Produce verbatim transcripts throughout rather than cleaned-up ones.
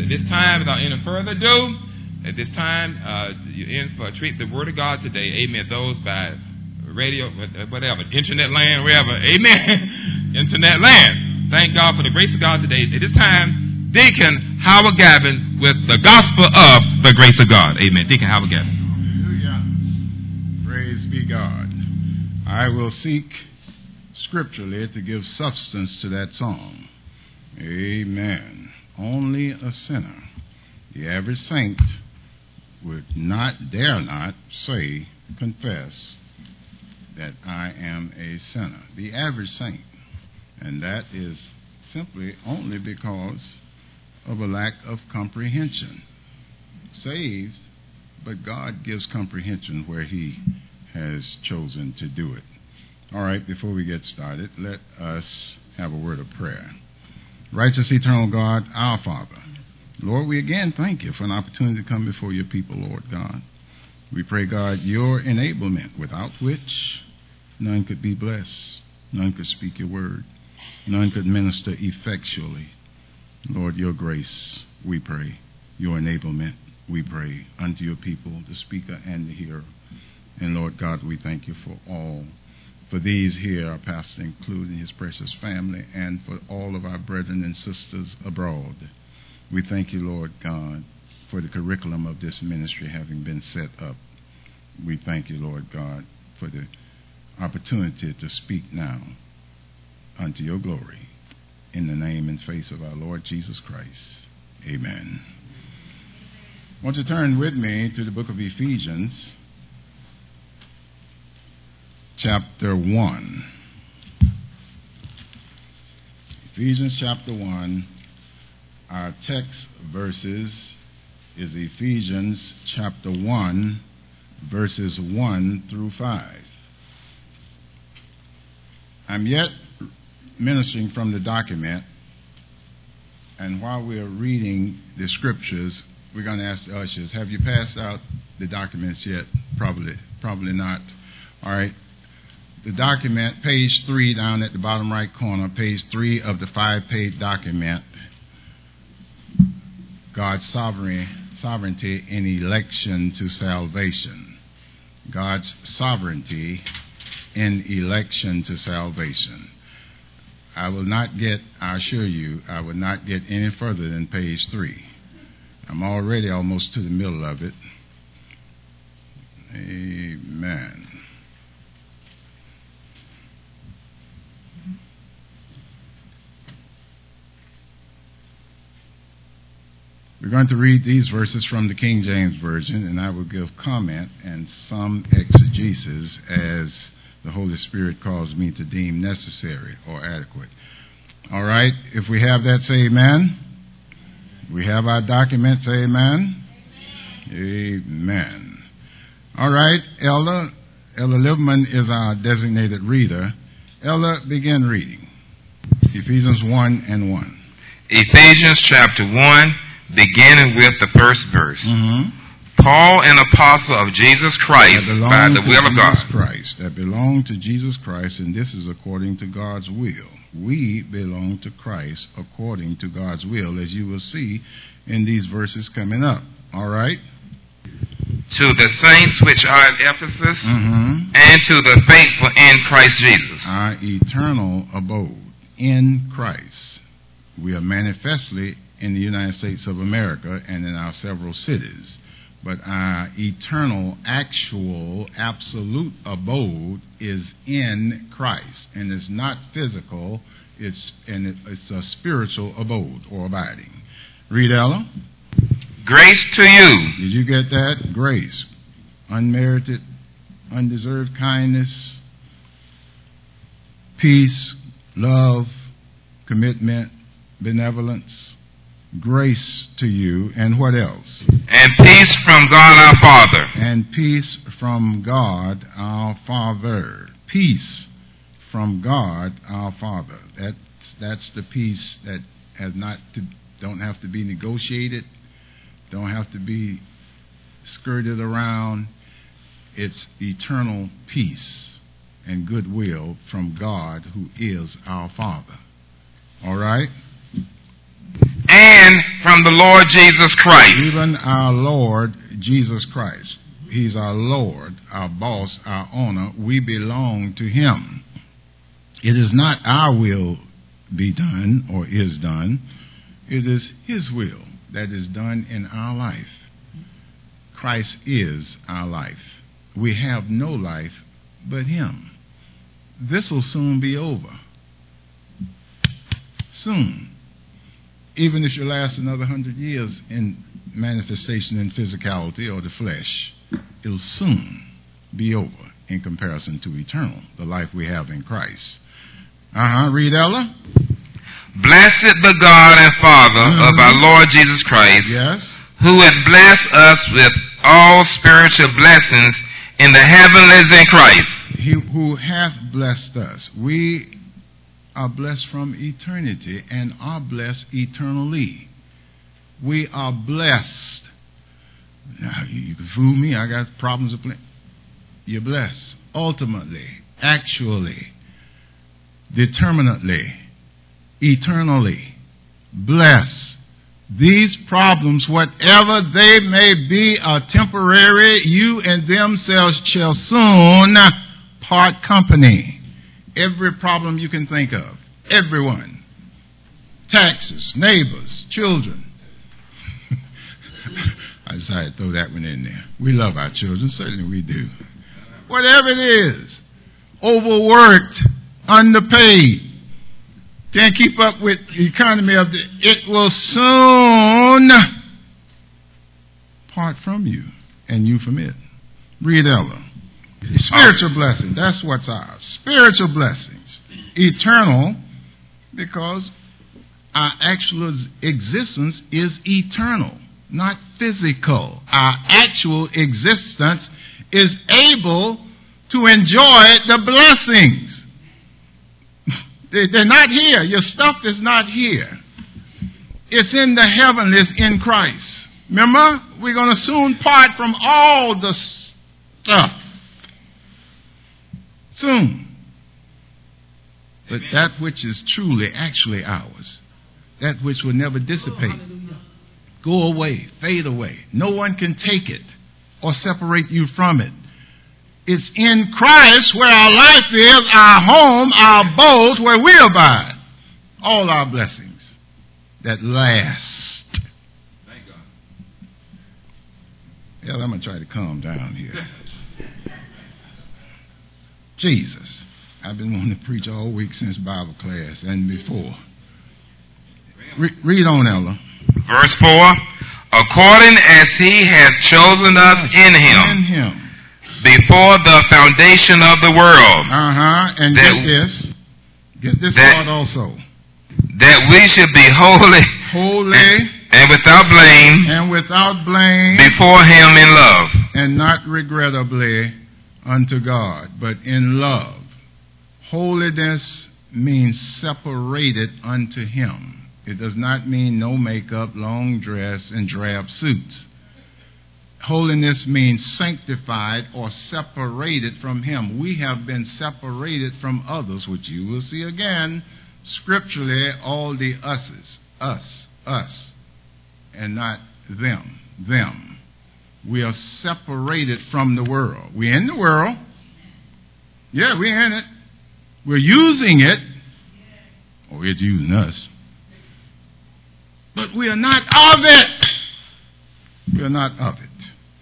At this time, without any further ado, at this time, uh, you're in for a treat, the Word of God today. Amen. Those by radio, whatever, internet land, wherever. Amen. Internet land. Thank God for the grace of God today. At this time, Deacon Howard Gavin with the gospel of the grace of God. Amen. Deacon Howard Gavin. Hallelujah. Praise be God. I will seek scripturally to give substance to that song. Amen. Only a sinner. The average saint would not, dare not say, confess that I am a sinner. The average saint. And that is simply only because of a lack of comprehension. Saved, but God gives comprehension where He has chosen to do it. All right, before we get started, let us have a word of prayer. Righteous, eternal God, our Father, Lord, we again thank you for an opportunity to come before your people, Lord God. We pray, God, your enablement, without which none could be blessed, none could speak your word, none could minister effectually. Lord, your grace, we pray, your enablement, we pray, unto your people, the speaker and the hearer. And Lord God, we thank you for all. For these here, our pastor, including his precious family, and for all of our brethren and sisters abroad. We thank you, Lord God, for the curriculum of this ministry having been set up. We thank you, Lord God, for the opportunity to speak now unto your glory. In the name and face of our Lord Jesus Christ. Amen. I want to turn with me to the book of Ephesians, chapter one. Ephesians chapter one. Our text verses is Ephesians chapter one, verses one through five. I'm yet ministering from the document, and while we're reading the scriptures, we're going to ask the ushers, have you passed out the documents yet? Probably, probably not. All right. The document, page three, down at the bottom right corner, page three of the five-page document, God's sovereignty in election to salvation. God's sovereignty in election to salvation. I will not get, I assure you, I will not get any further than page three. I'm already almost to the middle of it. Amen. We're going to read these verses from the King James Version, and I will give comment and some exegesis as the Holy Spirit calls me to deem necessary or adequate. All right, if we have that, say amen. We have our documents, say amen. Amen. Amen. All right, Elder. Elder Liverman is our designated reader. Elder, begin reading. Ephesians one and one. Ephesians chapter one, beginning with the first verse. Mm-hmm. Paul, an apostle of Jesus Christ, by the will of God. Christ, that belong to Jesus Christ, and this is according to God's will. We belong to Christ according to God's will, as you will see in these verses coming up. All right? To the saints which are at Ephesus, mm-hmm. and to the faithful in Christ Jesus. Our eternal abode in Christ. We are manifestly in the United States of America and in our several cities. But our eternal, actual, absolute abode is in Christ. And it's not physical, it's and it, it's a spiritual abode or abiding. Read, Ella. Grace to you. Did you get that? Grace. Unmerited, undeserved kindness, peace, love, commitment, benevolence. Grace to you, and what else? And peace from God our Father. And peace from God our Father. Peace from God our Father. That's that's the peace that has not to don't have to be negotiated, don't have to be skirted around. It's eternal peace and goodwill from God, who is our Father. All right. And and from the Lord Jesus Christ. Even our Lord Jesus Christ. He's our Lord, our boss, our owner. We belong to him. It is not our will be done or is done. It is his will that is done in our life. Christ is our life. We have no life but him. This will soon be over. Soon. Even if you last another hundred years in manifestation in physicality or the flesh, it'll soon be over in comparison to eternal, the life we have in Christ. Uh-huh. Read, Ella. Blessed the God and Father mm-hmm. of our Lord Jesus Christ, yes, who has blessed us with all spiritual blessings in the heavenlies in Christ. He who hath blessed us. We are blessed from eternity and are blessed eternally. We are blessed. Now, you can fool me. I got problems of plenty. You're blessed. Ultimately, actually, determinately, eternally blessed. These problems, whatever they may be, are temporary. You and themselves shall soon part company. Every problem you can think of. Everyone. Taxes, neighbors, children. I decided to throw that one in there. We love our children. Certainly we do. Whatever it is. Overworked, underpaid. Can't keep up with the economy of the... It will soon part from you and you from it. Read Ella. Spiritual blessing. That's what's ours. Spiritual blessings. Eternal, because our actual existence is eternal, not physical. Our actual existence is able to enjoy the blessings. They're not here. Your stuff is not here. It's in the heavenlies in Christ. Remember, we're going to soon part from all the stuff. Soon. But that which is truly, actually ours, that which will never dissipate, go away, fade away. No one can take it or separate you from it. It's in Christ where our life is, our home, our abode, where we abide. All our blessings that last. Thank God. Yeah, I'm going to try to calm down here. Jesus. I've been wanting to preach all week since Bible class and before. Re- read on, Ella. Verse four. According as he has chosen us in him. In him. Before the foundation of the world. Uh-huh. And that, get this. Get this that, part also. That we should be holy. Holy. And, and without blame. And without blame. Before him in love. And not regrettably unto God, but in love. Holiness means separated unto him. It does not mean no makeup, long dress, and drab suits. Holiness means sanctified or separated from him. We have been separated from others, which you will see again scripturally, all the us's. Us, us, and not them, them. We are separated from the world. We're in the world. Yeah, we're in it. We're using it. Or it's using us. But we are not of it. We are not of it.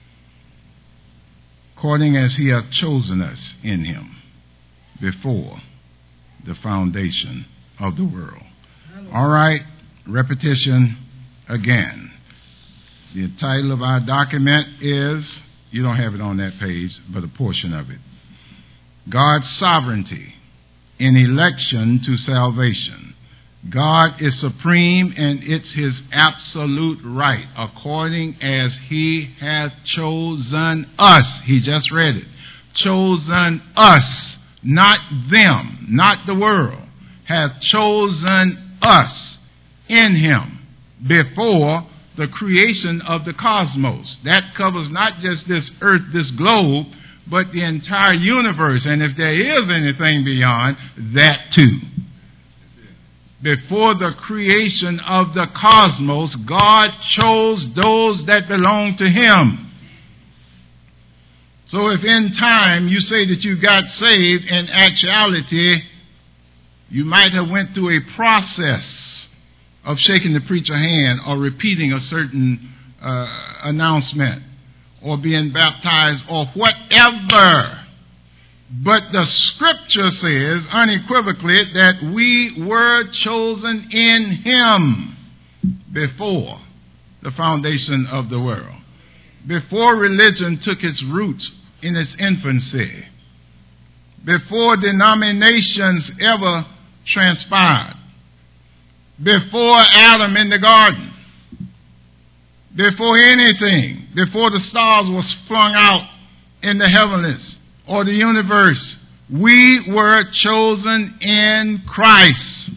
According as he hath chosen us in him before the foundation of the world. All right, repetition again. The title of our document is, you don't have it on that page, but a portion of it. God's sovereignty in election to salvation. God is supreme and it's his absolute right, according as he hath chosen us. He just read it. Chosen us, not them, not the world. Hath chosen us in him before the creation of the cosmos. That covers not just this earth, this globe, but the entire universe. And if there is anything beyond, that too. Before the creation of the cosmos, God chose those that belong to Him. So if in time you say that you got saved, in actuality, you might have went through a process of shaking the preacher's hand or repeating a certain uh, announcement or being baptized or whatever. But the Scripture says unequivocally that we were chosen in Him before the foundation of the world. Before religion took its roots in its infancy. Before denominations ever transpired. Before Adam in the garden. Before anything. Before the stars were flung out in the heavens or the universe. We were chosen in Christ.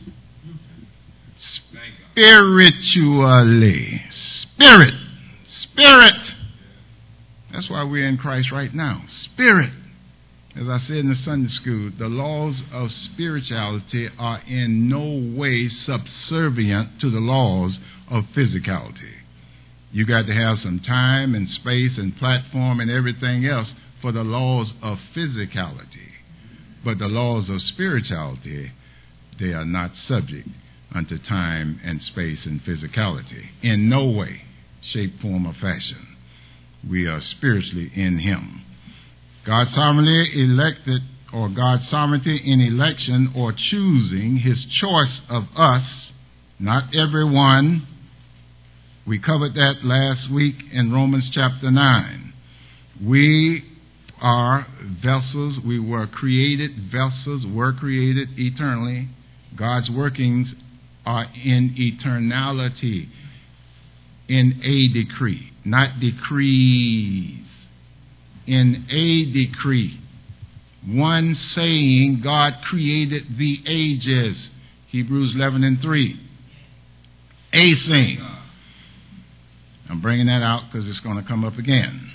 Spiritually. Spirit. Spirit. That's why we're in Christ right now. Spirit. As I said in the Sunday school, the laws of spirituality are in no way subservient to the laws of physicality. You got to have some time and space and platform and everything else for the laws of physicality. But the laws of spirituality, they are not subject unto time and space and physicality. In no way, shape, form, or fashion. We are spiritually in Him. God sovereignly elected, or God's sovereignty in election or choosing His choice of us, not everyone. We covered that last week in Romans chapter nine. We are vessels. We were created vessels, were created eternally. God's workings are in eternality, in a decree, not decrees. In a decree. One saying, God created the ages. Hebrews eleven and three. A saying. I'm bringing that out because it's going to come up again.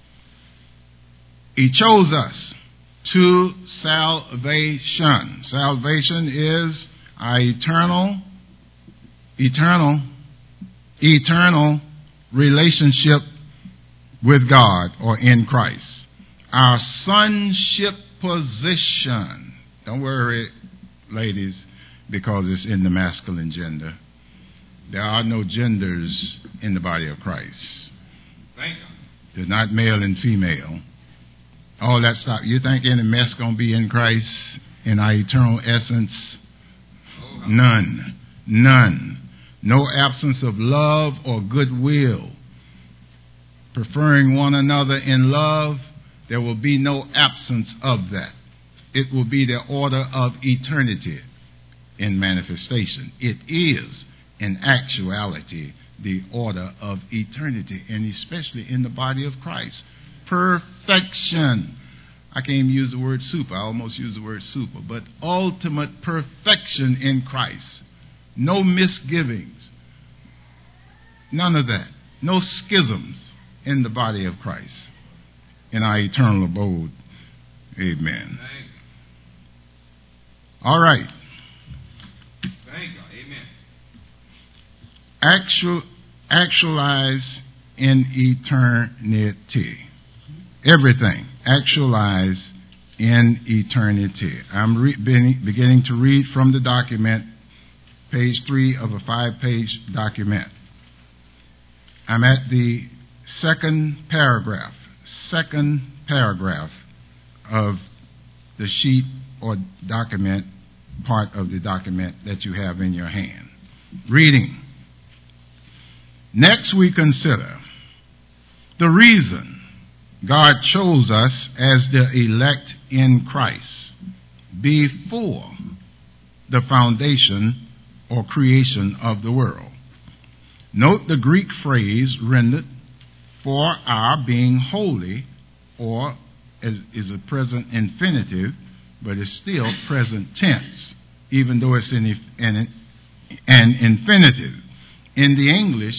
He chose us to salvation. Salvation is our eternal, eternal, eternal relationship with God or in Christ. Our sonship position. Don't worry, ladies, because it's in the masculine gender. There are no genders in the body of Christ. Thank you. There's not male and female. All that stuff. You think any mess going to be in Christ in our eternal essence? Oh, None. None. No absence of love or goodwill. Preferring one another in love, there will be no absence of that. It will be the order of eternity in manifestation. It is, in actuality, the order of eternity, and especially in the body of Christ. Perfection. I can't even use the word super. I almost use the word super. But ultimate perfection in Christ. No misgivings. None of that. No schisms in the body of Christ, in our eternal abode. Amen. All right. Thank God. Amen. Actual, actualize in eternity. Everything. Actualize in eternity. I'm re- beginning to read from the document, page three of a five-page document. I'm at the second paragraph, second paragraph of the sheet or document, part of the document that you have in your hand. Reading. Next we consider the reason God chose us as the elect in Christ before the foundation or creation of the world. Note the Greek phrase rendered for our being holy, or is, is a present infinitive, but it's still present tense, even though it's in an, an infinitive. In the English,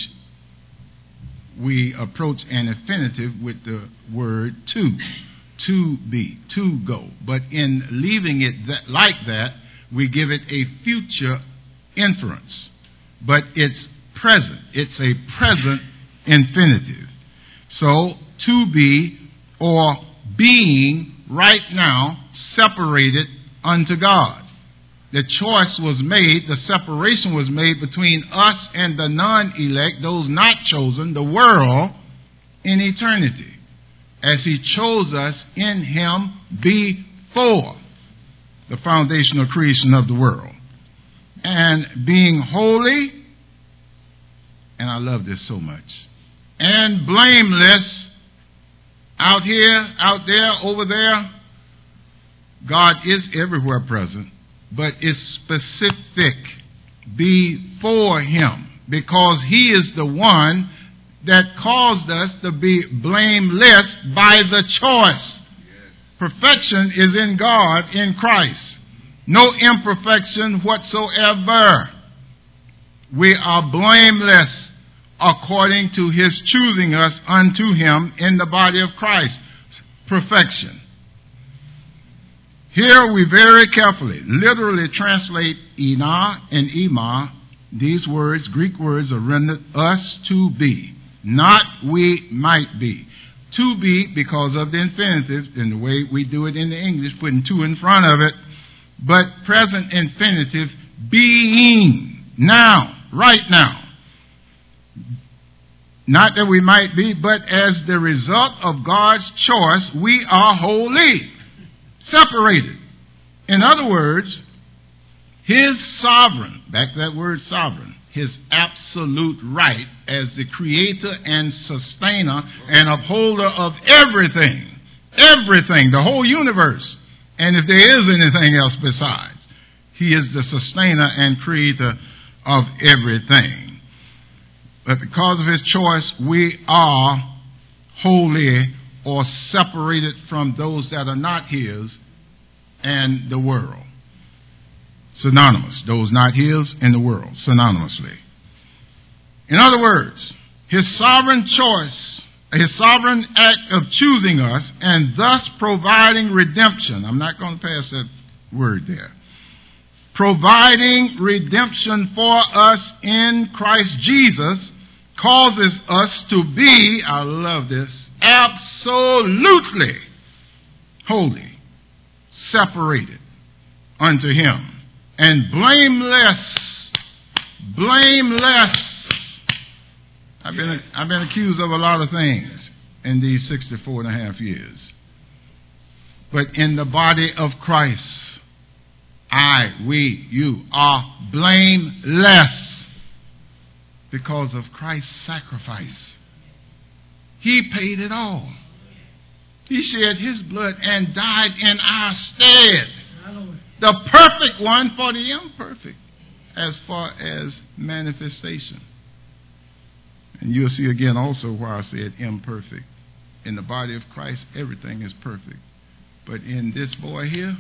we approach an infinitive with the word to, to be, to go. But in leaving it that, like that, we give it a future inference, but it's present. It's a present infinitive. So, to be or being right now separated unto God. The choice was made, the separation was made between us and the non-elect, those not chosen, the world, in eternity, as He chose us in Him before the foundational creation of the world. And being holy, and I love this so much, and blameless, out here, out there, over there, God is everywhere present, but it's specific before Him, because He is the one that caused us to be blameless by the choice. Perfection is in God, in Christ. No imperfection whatsoever. We are blameless according to His choosing us unto Him in the body of Christ. Perfection. Here we very carefully, literally translate Ina and Ima. These words, Greek words, are rendered us to be, not we might be. To be because of the infinitive, in the way we do it in the English, putting to in front of it, but present infinitive, being, now, right now. Not that we might be, but as the result of God's choice, we are holy, separated. In other words, His sovereign, back to that word sovereign, His absolute right as the creator and sustainer and upholder of everything, everything, the whole universe. And if there is anything else besides, He is the sustainer and creator of everything. But because of His choice, we are holy or separated from those that are not His and the world. Synonymous. Those not His and the world. Synonymously. In other words, His sovereign choice, His sovereign act of choosing us and thus providing redemption. I'm not going to pass that word there. Providing redemption for us in Christ Jesus causes us to be, I love this, absolutely holy, separated unto Him, and blameless, blameless. I've been, I've been accused of a lot of things in these sixty-four and a half years. But in the body of Christ, I, we, you are blameless because of Christ's sacrifice. He paid it all. He shed His blood and died in our stead. The perfect one for the imperfect as far as manifestation. And you'll see again also why I said imperfect. In the body of Christ, everything is perfect. But in this boy here,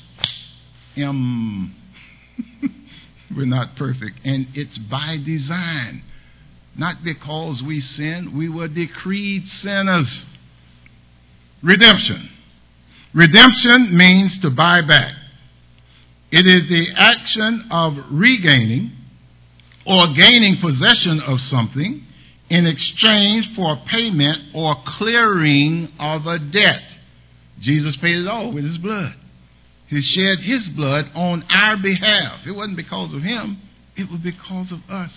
um, we're not perfect. And it's by design. Not because we sinned. We were decreed sinners. Redemption. Redemption means to buy back. It is the action of regaining or gaining possession of something in exchange for payment or clearing of a debt. Jesus paid it all with His blood. He shed His blood on our behalf. It wasn't because of Him. It was because of us.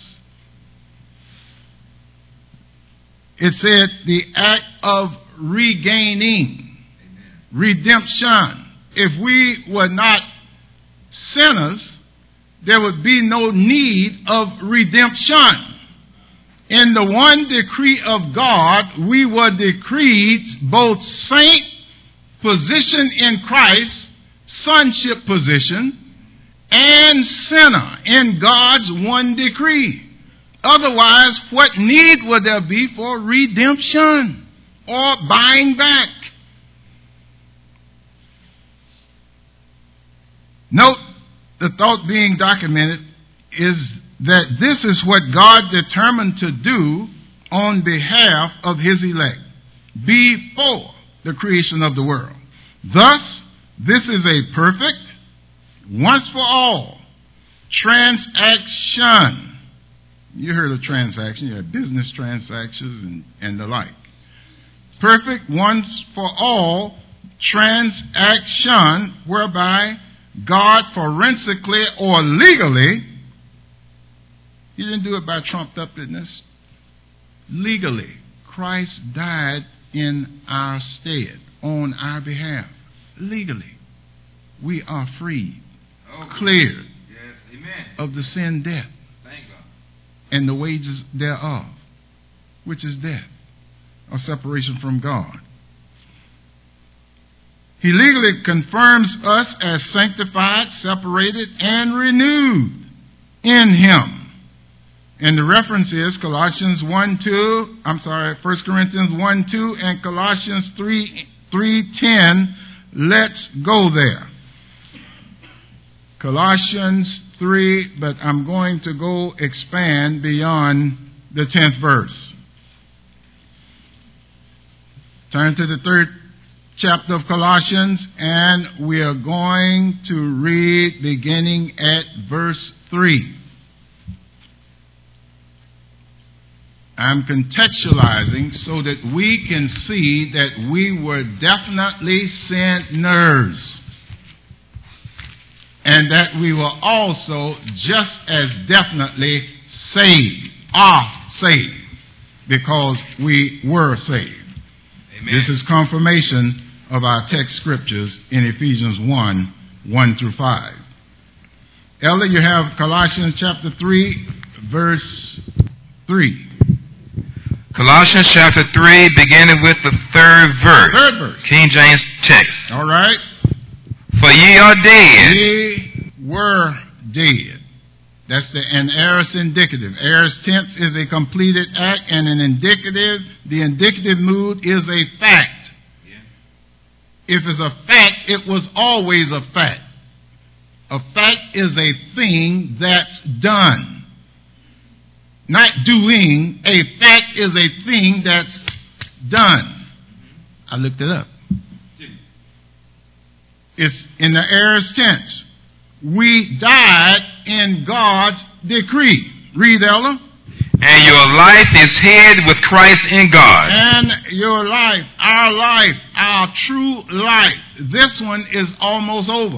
It said the act of regaining. Redemption. If we were not sinners, there would be no need of redemption. In the one decree of God, we were decreed both saint position in Christ, sonship position, and sinner in God's one decree. Otherwise, what need would there be for redemption or buying back? Note, the thought being documented is that this is what God determined to do on behalf of His elect before the creation of the world. Thus, this is a perfect, once for all, transaction. You heard of transaction. You have business transactions and, and the like. Perfect once for all transaction whereby God forensically or legally, he didn't do it by trumped upness, legally, Christ died in our stead, on our behalf. Legally, we are freed, oh, cleared yes, amen. Of the sin debt Thank God. And the wages thereof, which is death, or separation from God. He legally confirms us as sanctified, separated, and renewed in Him. And the reference is Colossians one two, I'm sorry, First Corinthians one two and Colossians three ten. Let's go there. Colossians three, but I'm going to go expand beyond the tenth verse. Turn to the third chapter of Colossians, and we are going to read beginning at verse three. I'm contextualizing so that we can see that we were definitely sinners, and that we were also just as definitely saved, are saved, because we were saved. Amen. This is confirmation of our text scriptures in Ephesians one, one through five. Elder, you have Colossians chapter three, verse three. Colossians chapter three, beginning with the third verse. Third verse. King James text. All right. For ye are dead. Ye were dead. That's the an aorist indicative. Aorist tense is a completed act, and an indicative, the indicative mood is a fact. Yeah. If it's a fact, it was always a fact. A fact is a thing that's done. Not doing. A fact is a thing that's done. I looked it up. It's in the aorist tense. We died in God's decree. Read, Ella. And your life is hid with Christ in God. And your life, our life, our true life. This one is almost over.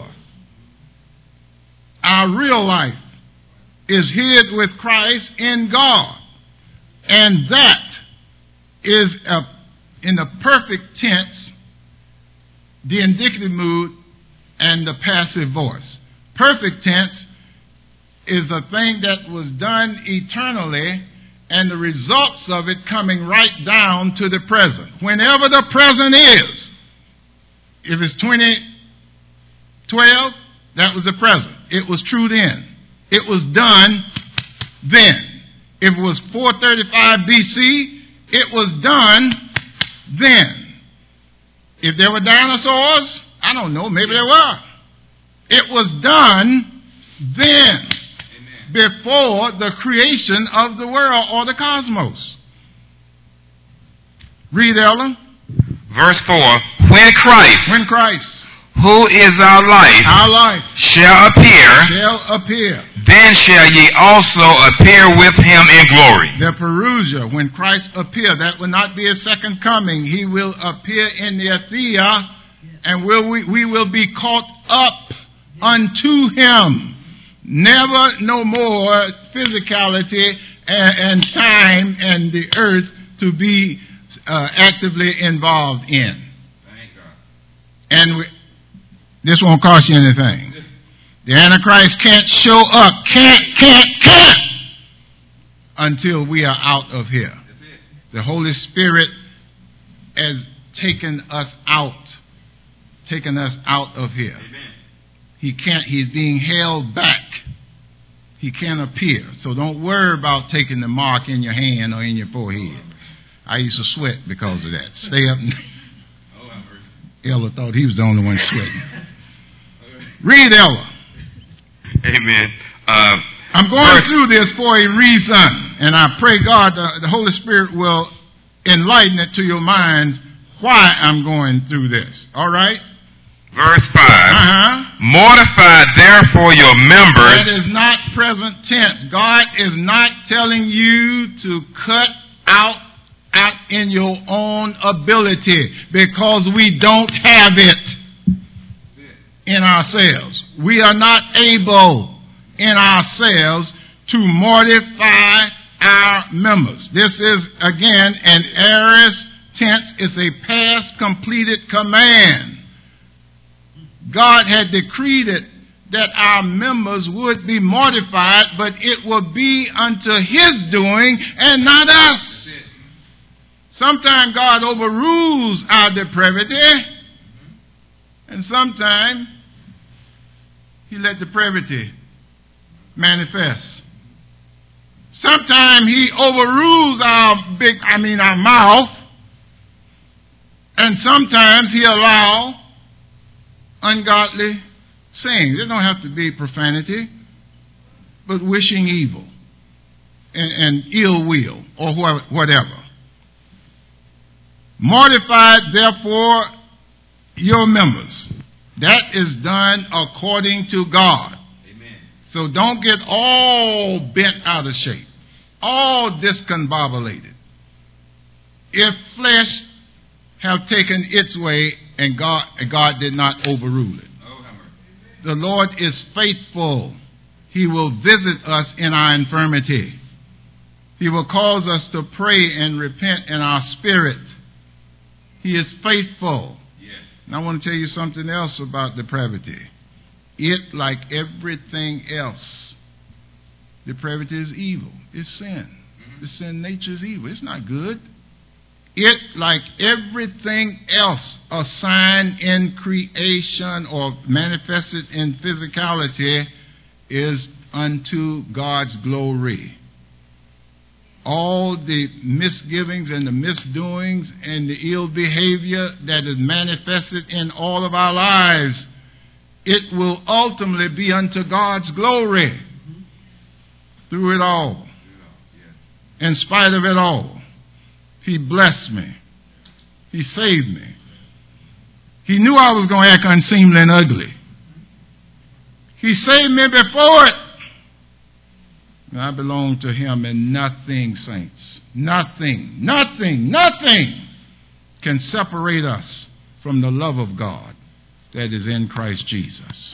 Our real life is hid with Christ in God. And that is a, in the perfect tense, the indicative mood, and the passive voice. Perfect tense is a thing that was done eternally, and the results of it coming right down to the present. Whenever the present is, if it's twenty twelve, that was the present. It was true then. It was done then. If it was four thirty-five B C, it was done then. If there were dinosaurs, I don't know, maybe there were. It was done then. Amen. Before the creation of the world or the cosmos. Read, Ellen. Verse four. When Christ, when Christ, who is our life, our life shall appear, shall appear, then shall ye also appear with him in glory. The Perusia, when Christ appear, that will not be a second coming. He will appear in the Athea, and will we, we will be caught up unto him. Never no more physicality and, and time and the earth to be uh, actively involved in. Thank God. And we, this won't cost you anything. The Antichrist can't show up, can't, can't, can't, until we are out of here. The Holy Spirit has taken us out, taken us out of here. Amen. He can't, he's being held back. He can't appear. So don't worry about taking the mark in your hand or in your forehead. I used to sweat because of that. Stay up. And Ella thought he was the only one sweating. Read, Ella. Amen. Uh, I'm going verse. through this for a reason, and I pray God the, the Holy Spirit will enlighten it to your minds why I'm going through this. All right? Verse five. Uh-huh. Mortify therefore your members. That is not present tense. God is not telling you to cut out out in your own ability, because we don't have it in ourselves. We are not able in ourselves to mortify our members. This is, again, an aorist tense. It's a past completed command. God had decreed it that our members would be mortified, but it will be unto His doing and not us. Sometimes God overrules our depravity, and sometimes He let depravity manifest. Sometimes He overrules our big, I mean our mouth, and sometimes He allows ungodly sayings. It don't have to be profanity, but wishing evil and, and ill will or wh- whatever. Mortify therefore your members. That is done according to God. Amen. So don't get all bent out of shape, all discombobulated. If flesh have taken its way and God, God did not overrule it. The Lord is faithful. He will visit us in our infirmity. He will cause us to pray and repent in our spirit. He is faithful. Yes. And I want to tell you something else about depravity. It, like everything else, depravity is evil. It's sin. Mm-hmm. The sin nature is evil. It's not good. It, like everything else, a sign in creation or manifested in physicality, is unto God's glory. All the misgivings and the misdoings and the ill behavior that is manifested in all of our lives, it will ultimately be unto God's glory through it all. In spite of it all. He blessed me. He saved me. He knew I was going to act unseemly and ugly. He saved me before it. And I belong to Him, and nothing, saints, nothing, nothing, nothing can separate us from the love of God that is in Christ Jesus.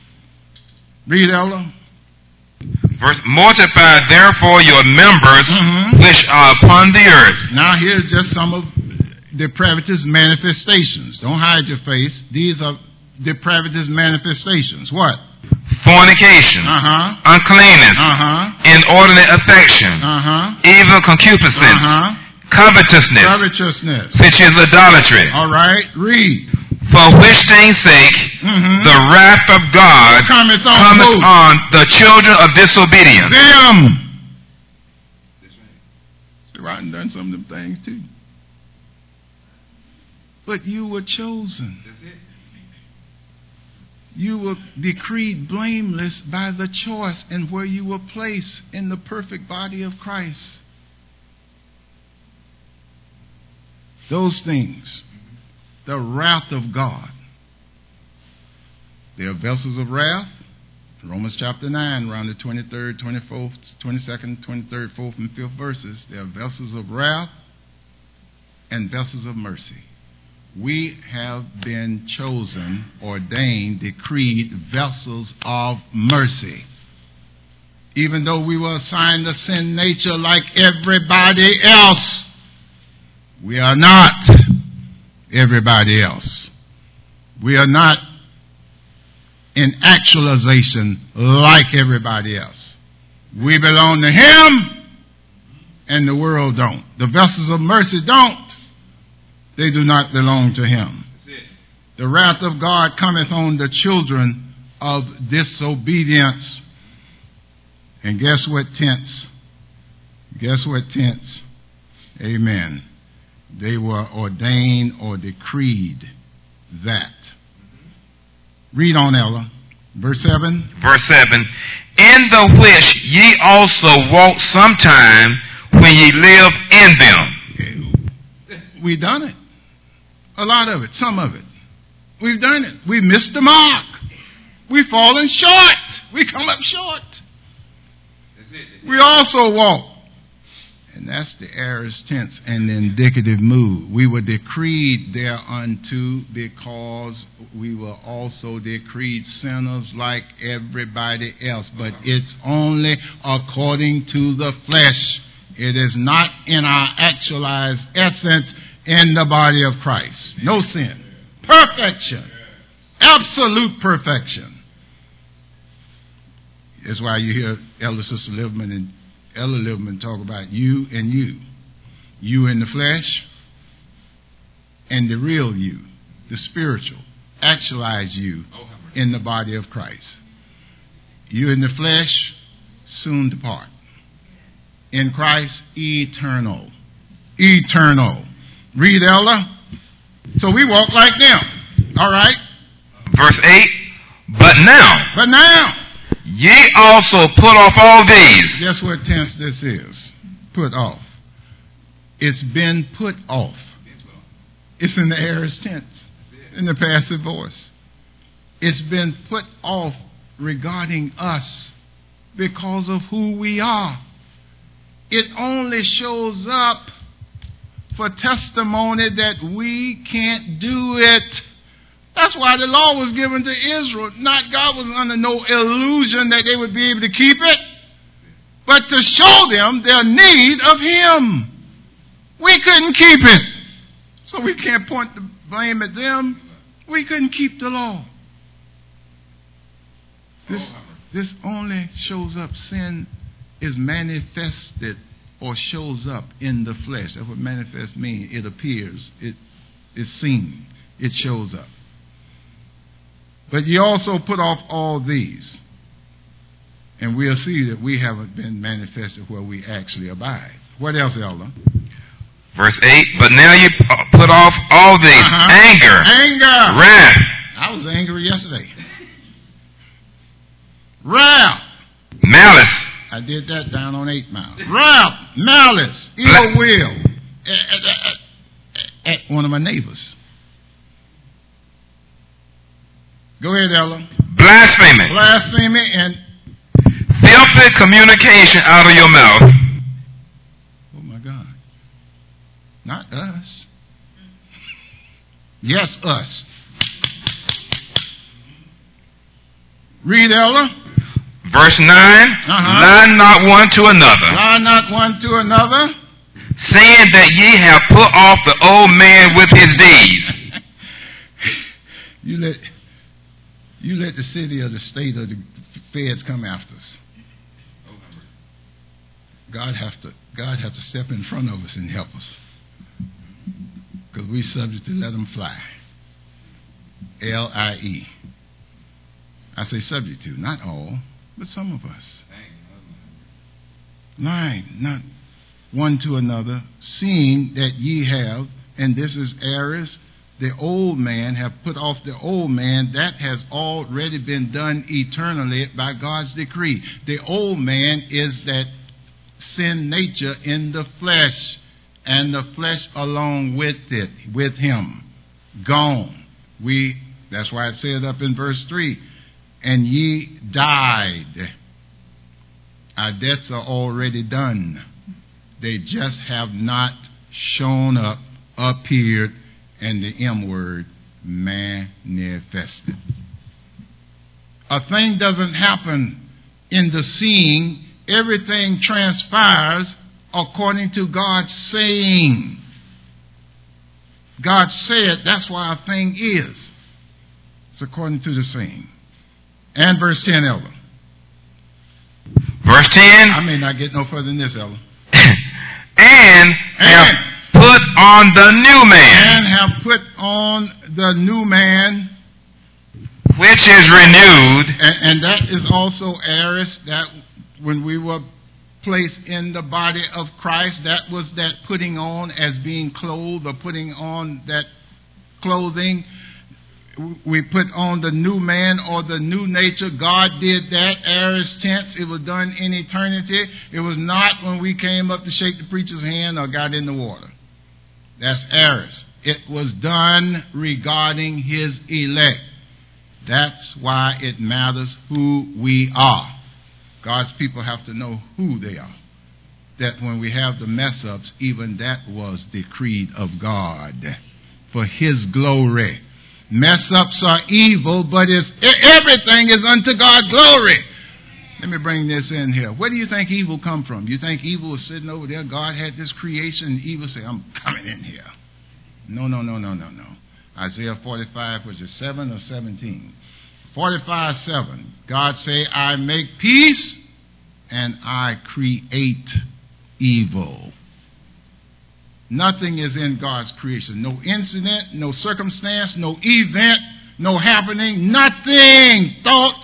Read, Ella. Verse, mortify therefore your members mm-hmm. which are upon the earth. Now here's just some of depravity's manifestations. Don't hide your face. These are depravity's manifestations. What? Fornication, uh-huh. uncleanness, uh-huh. inordinate affection, uh-huh. evil concupiscence, uh-huh. covetousness, covetousness, which is idolatry. All right, read. For which thing's sake mm-hmm. the wrath of God cometh on, cometh on the children of disobedience. Them. So I done done some of them things too. But you were chosen. You were decreed blameless by the choice and where you were placed in the perfect body of Christ. Those things. The wrath of God. They are vessels of wrath. Romans chapter nine, around the twenty-third, twenty-fourth, twenty-second, twenty-third, fourth, and fifth verses. They are vessels of wrath and vessels of mercy. We have been chosen, ordained, decreed vessels of mercy. Even though we were assigned a sin nature like everybody else, we are not everybody else. We are not in actualization like everybody else. We belong to Him, and the world don't. The vessels of mercy don't. They do not belong to Him. The wrath of God cometh on the children of disobedience. And guess what tense? Guess what tense? Amen. They were ordained or decreed that. Read on, Ella. Verse seven. Verse seven. In the which ye also walked sometime when ye lived in them. We done it. A lot of it. Some of it. We've done it. We missed the mark. We've fallen short. We come up short. That's it. That's We also walk. And that's the aorist tense and the indicative mood. We were decreed thereunto because we were also decreed sinners like everybody else. But it's only according to the flesh. It is not in our actualized essence in the body of Christ. No sin. Perfection. Absolute perfection. That's why you hear Elder Sister Liverman and Elder Liverman talk about you and you. You in the flesh and the real you, the spiritual, actualize you in the body of Christ. You in the flesh, soon depart. In Christ, eternal. Eternal. Read, Elder. So we walk like them. All right. Verse eight. But now. But now. Ye also put off all these. Guess what tense this is? Put off. It's been put off. It's in the aorist tense, in the passive voice. It's been put off regarding us because of who we are. It only shows up for testimony that we can't do it. That's why the law was given to Israel. Not God was under no illusion that they would be able to keep it, but to show them their need of Him. We couldn't keep it. So we can't point the blame at them. We couldn't keep the law. This, this only shows up. Sin is manifested or shows up in the flesh. That's what manifest means. It appears. It is seen. It shows up. But ye also put off all these. And we'll see that we haven't been manifested where we actually abide. What else, Elder? Verse eight. But now you put off all these. Uh-huh. Anger. Anger. Wrath. I was angry yesterday. Wrath. Malice. I did that down on eight Mile. Wrath. Malice. Ill will. At, at, at one of my neighbors. Go ahead, Ella. Blasphemy. Blasphemy and filthy communication out of your mouth. Oh my God. Not us. Yes, us. Read, Ella. Verse nine. Uh-huh. Lie not one to another. Lie not one to another. Saying that ye have put off the old man with his deeds. you let you let the city or the state or the feds come after us. God has to God has to step in front of us and help us. Because we're subject to let them fly. L I E. I say subject to, not all, but some of us. Lying, not one to another, seeing that ye have, and this is errors, the old man, have put off the old man. That has already been done eternally by God's decree. The old man is that sin nature in the flesh, and the flesh along with it, with him, gone. We, that's why it said up in verse three, and ye died. Our debts are already done. They just have not shown up, appeared, and the M word, manifested. A thing doesn't happen in the seeing. Everything transpires according to God's saying. God said that's why a thing is. It's according to the saying. And verse ten, Elder. Verse ten. I may not get no further than this, Elder. and, and have put on the new man. And have put on the new man. Which is renewed. And, and that is also Aris, that when we were placed in the body of Christ, that was that putting on as being clothed, or putting on that clothing. We put on the new man or the new nature. God did that. Aorist tense. It was done in eternity. It was not when we came up to shake the preacher's hand or got in the water. That's aorist. It was done regarding his elect. That's why it matters who we are. God's people have to know who they are. That when we have the mess-ups, even that was decreed of God for His glory. Mess-ups are evil, but it's, everything is unto God's glory. Let me bring this in here. Where do you think evil come from? You think evil was sitting over there? God had this creation, and evil say, I'm coming in here. No, no, no, no, no, no. Isaiah forty-five, was it seven or seventeen? forty-five, seven. God say, I make peace and I create evil. Nothing is in God's creation. No incident, no circumstance, no event, no happening, nothing. Thoughts,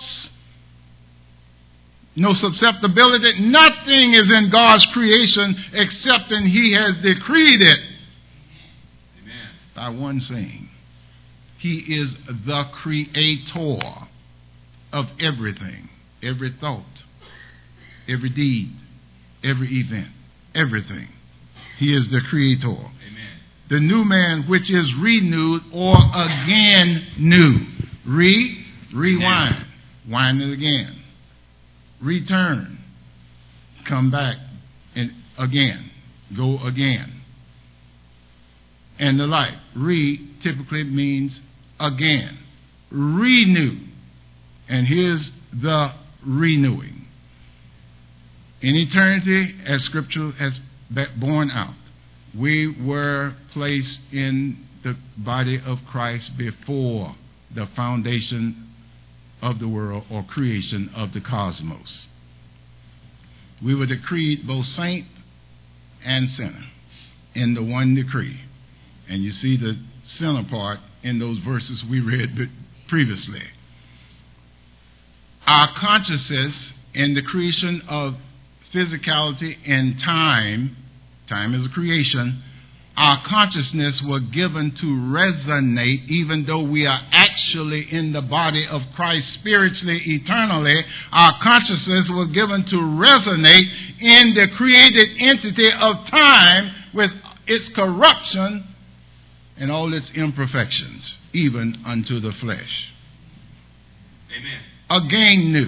no susceptibility. Nothing is in God's creation except in He has decreed it. Amen. By one saying, He is the creator of everything, every thought, every deed, every event, everything. He is the creator. Amen. The new man which is renewed or again new. Re, rewind. Amen. Wind it again. Return. Come back and again. Go again. And the like. Re typically means again. Renew. And here's the renewing. In eternity, as Scripture has borne out, we were placed in the body of Christ before the foundation of the world or creation of the cosmos. We were decreed both saint and sinner in the one decree. And you see the sinner part in those verses we read previously. Our consciousness in the creation of physicality and time, time is a creation, our consciousness were given to resonate, even though we are actually in the body of Christ spiritually, eternally, our consciousness was given to resonate in the created entity of time with its corruption and all its imperfections, even unto the flesh. Amen. Again new.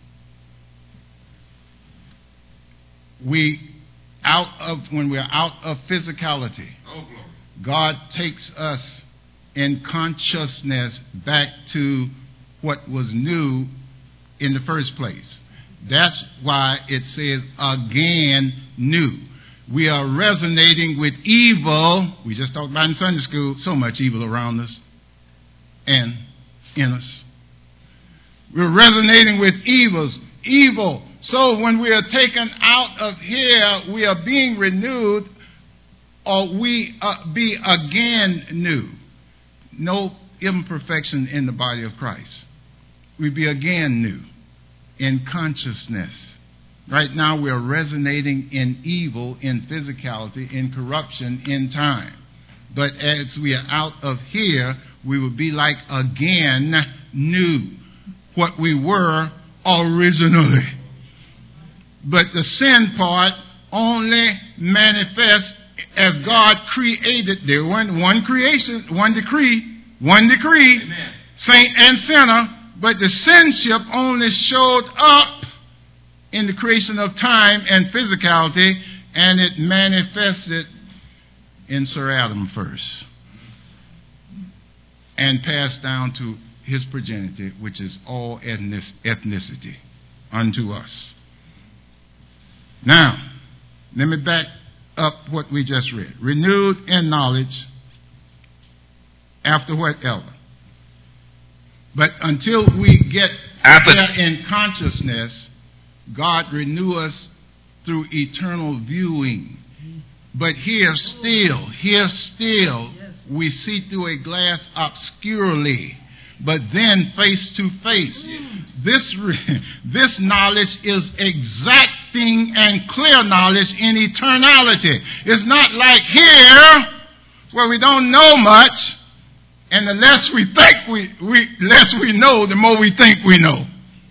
We out of when we're out of physicality, oh, God takes us in consciousness back to what was new in the first place. That's why it says again new. We are resonating with evil. We just talked about in Sunday school, so much evil around us and in us. We're resonating with evils, evil. So when we are taken out of here, we are being renewed, or we uh, be again new. No imperfection in the body of Christ. We be again new in consciousness. Right now we are resonating in evil, in physicality, in corruption, in time. But as we are out of here, we will be like again new, what we were originally. But the sin part only manifests as God created. There was one creation, one decree, one decree, Amen. Saint and sinner. But the sinship only showed up in the creation of time and physicality, and it manifested in Sir Adam first, and passed down to his progeny, which is all ethnicity, unto us. Now, let me back up what we just read. Renewed in knowledge after whatever. But until we get after. there in consciousness, God renew us through eternal viewing. But here still, here still, we see through a glass obscurely, but then face to face. This, this knowledge is exacting and clear knowledge in eternality. It's not like here, where we don't know much, and the less we think we, we less we know, the more we think we know.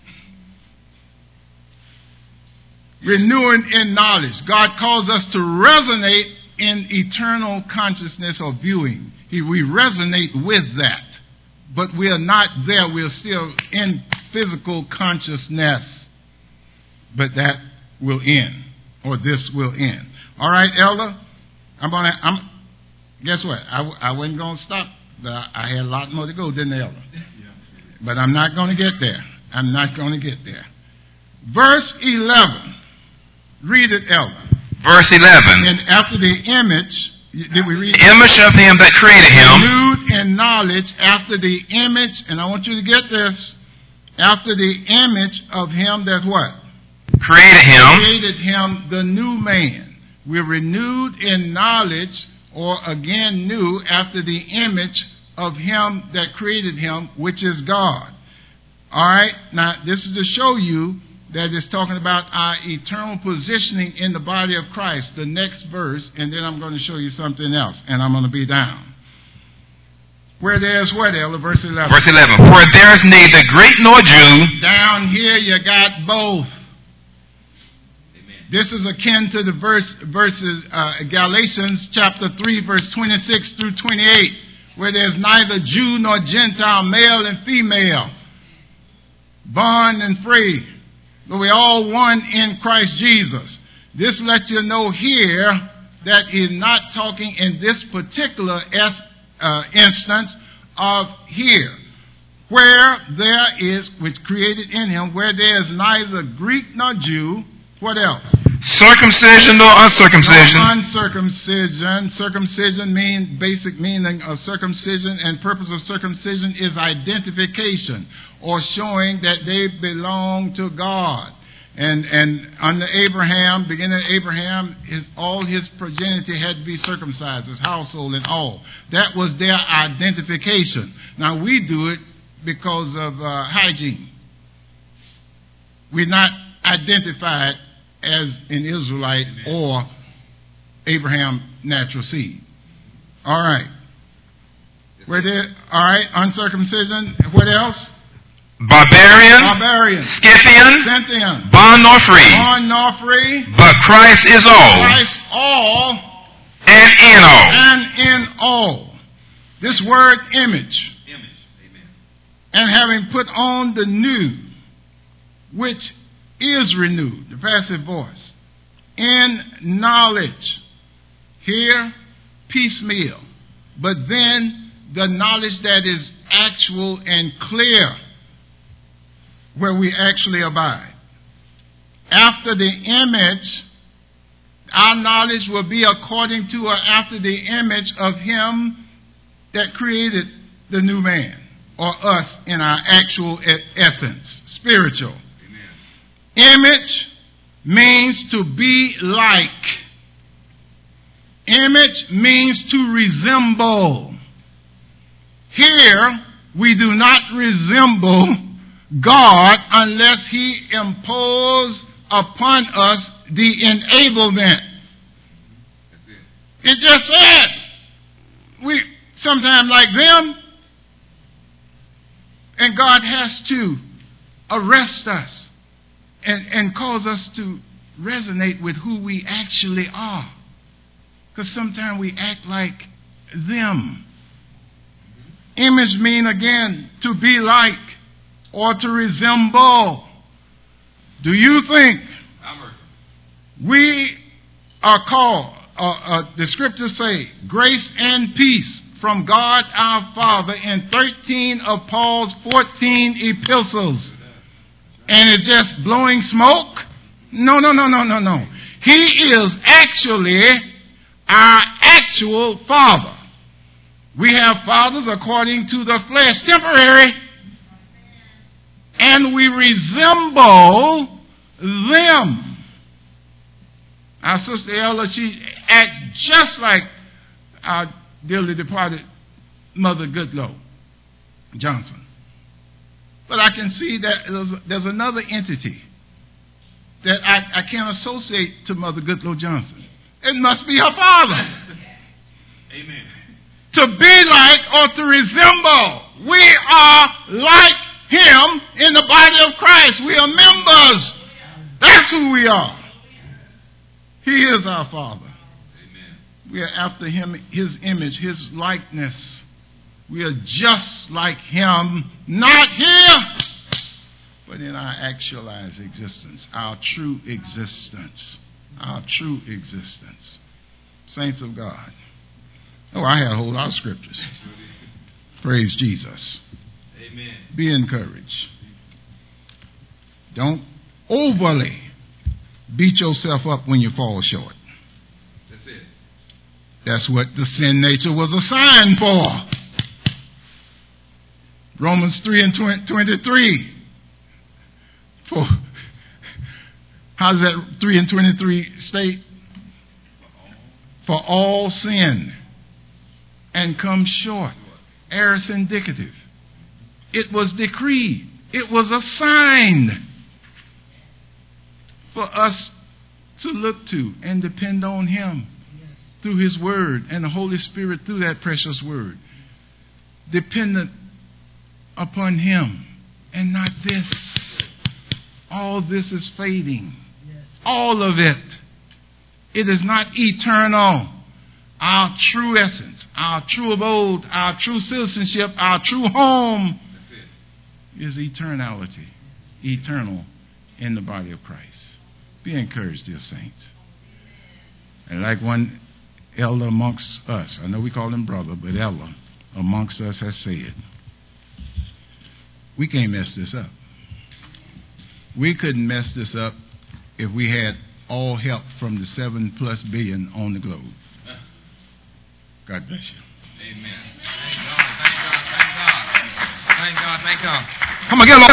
Renewing in knowledge. God calls us to resonate in eternal consciousness or viewing. He, we resonate with that. but we are not there. We are still in physical consciousness. But that will end, or this will end. All right, Elder? I'm gonna. I'm. Guess what? I, I wasn't gonna stop. I had a lot more to go, didn't I, Elder? But I'm not gonna get there. I'm not gonna get there. Verse eleven. Read it, Elder. Verse eleven. And after the image, did we read? The image of him that created him. Renewed in knowledge after the image, and I want you to get this. After the image of him that what? Created him. Created him, the new man. We're renewed in knowledge, or again new, after the image of him that created him, which is God. All right? Now, this is to show you that it's talking about our eternal positioning in the body of Christ. The next verse, and then I'm going to show you something else, and I'm going to be down. Where there's what, Ella? Verse eleven. Verse eleven. For there is neither Greek nor Jew. Down here you got both. This is akin to the verse, verses, uh, Galatians chapter three, verse twenty-six through twenty-eight, where there's neither Jew nor Gentile, male and female, bond and free, but we're all one in Christ Jesus. This lets you know here that he's not talking in this particular es- uh, instance of here, where there is, which created in him, where there is neither Greek nor Jew. What else? Circumcision or uncircumcision? No, uncircumcision. Circumcision means, basic meaning of circumcision and purpose of circumcision is identification, or showing that they belong to God. And and under Abraham, beginning of Abraham, his, all his progeny had to be circumcised, his household and all. That was their identification. Now we do it because of uh, hygiene. We're not identified as an Israelite or Abraham natural seed. All right. Where there, all right, uncircumcision. What else? Barbarian, Barbarian, Scythian, Scythian, bond nor free. Bond nor free. But Christ is all. Christ all. And in all. And in all. This word image. Image. Amen. And having put on the new, which is renewed, the passive voice, in knowledge. Here, piecemeal. But then the knowledge that is actual and clear, where we actually abide. After the image, our knowledge will be according to or after the image of him that created the new man, or us in our actual essence, spiritual. Image means to be like. Image means to resemble. Here, we do not resemble God unless he imposes upon us the enablement. It just said, we sometimes like them, and God has to arrest us and, and cause us to resonate with who we actually are. Because sometimes we act like them. Image mean again to be like or to resemble. Do you think we are called, uh, uh, the scriptures say, grace and peace from God our Father in thirteen of Paul's fourteen epistles, and it's just blowing smoke? No, no, no, no, no, no. He is actually our actual Father. We have fathers according to the flesh, temporary, and we resemble them. Our sister Ella, she acts just like our dearly departed Mother Goodlow Johnson. But I can see that there's, there's another entity that I, I can't associate to Mother Goodlow Johnson. It must be her father. Amen. To be like or to resemble. We are like him in the body of Christ. We are members. That's who we are. He is our Father. Amen. We are after him, his image, his likeness. We are just like him, not here, but in our actualized existence, our true existence, our true existence. Saints of God. Oh, I had a whole lot of scriptures. Praise Jesus. Amen. Be encouraged. Don't overly beat yourself up when you fall short. That's it. That's what the sin nature was assigned for. Romans three and twenty-three. For, how does that three and twenty-three state? For all sin and come short. Aorist indicative. It was decreed. It was assigned for us to look to and depend on him through his word and the Holy Spirit through that precious word. Dependent upon him and not this. All this is fading. All of it. It is not eternal. Our true essence, our true abode, our true citizenship, our true home is eternality. Eternal in the body of Christ. Be encouraged, dear saints. And like one elder amongst us, I know we call him brother, but elder amongst us has said, we can't mess this up. We couldn't mess this up if we had all help from the seven plus billion on the globe. God bless you. Amen. Thank God, thank God, thank God. Thank God, thank God. Come on, get along.